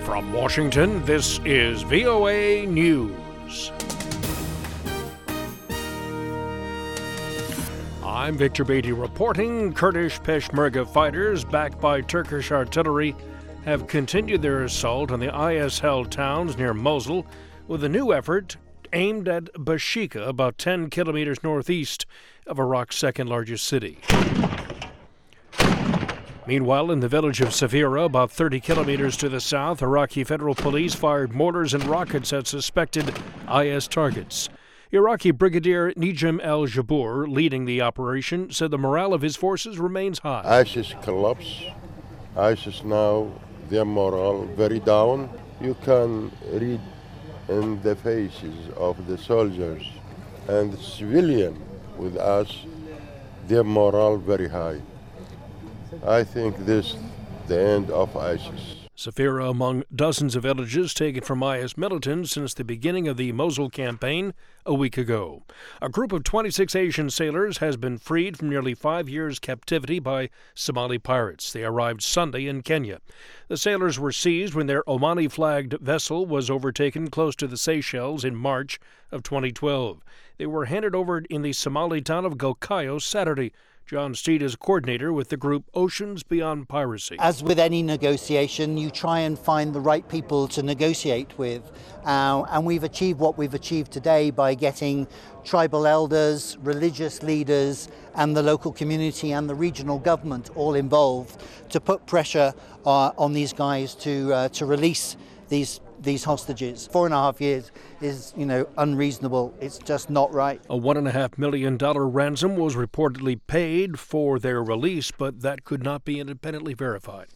From Washington, this is VOA News. I'm Victor Beatty reporting. Kurdish Peshmerga fighters, backed by Turkish artillery, have continued their assault on the IS-held towns near Mosul with a new effort aimed at Bashika, about 10 kilometers northeast of Iraq's second-largest city. Meanwhile, in the village of Safira, about 30 kilometers to the south, Iraqi federal police fired mortars and rockets at suspected IS targets. Iraqi Brigadier Nejm al-Jabour, leading the operation, said the morale of his forces remains high. ISIS collapse. ISIS now, their morale very down. You can read in the faces of the soldiers and the civilian with us, their morale very high. I think this is the end of ISIS. Safira among dozens of villages taken from IS militants since the beginning of the Mosul campaign a week ago. A group of 26 Asian sailors has been freed from nearly 5 years' captivity by Somali pirates. They arrived Sunday in Kenya. The sailors were seized when their Omani-flagged vessel was overtaken close to the Seychelles in March of 2012. They were handed over in the Somali town of Galkayo Saturday. John Steed is coordinator with the group Oceans Beyond Piracy. As with any negotiation, you try and find the right people to negotiate with. And we've achieved what we've achieved today by getting tribal elders, religious leaders, and the local community and the regional government all involved to put pressure on these guys to release these hostages. 4.5 years is, unreasonable. It's just not right. A $1.5 million ransom was reportedly paid for their release, but that could not be independently verified.